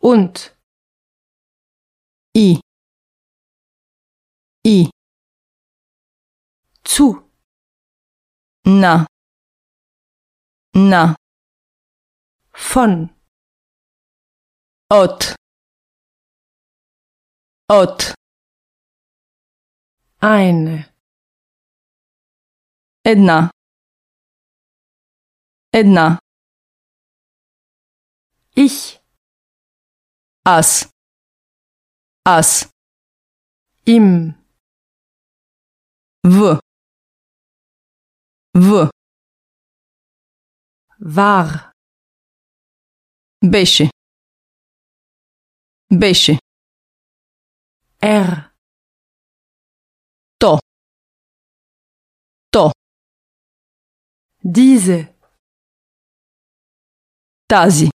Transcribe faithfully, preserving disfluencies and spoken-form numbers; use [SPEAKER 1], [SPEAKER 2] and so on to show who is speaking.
[SPEAKER 1] Und.
[SPEAKER 2] И. И.
[SPEAKER 1] Zu.
[SPEAKER 2] На. На.
[SPEAKER 1] Von.
[SPEAKER 2] От. От.
[SPEAKER 1] Eine.
[SPEAKER 2] Една. Една.
[SPEAKER 1] Ich.
[SPEAKER 2] Аз. Аз.
[SPEAKER 1] Im.
[SPEAKER 2] В. В.
[SPEAKER 1] War.
[SPEAKER 2] Беше. Беше.
[SPEAKER 1] Er.
[SPEAKER 2] То. То.
[SPEAKER 1] Diese.
[SPEAKER 2] Тази.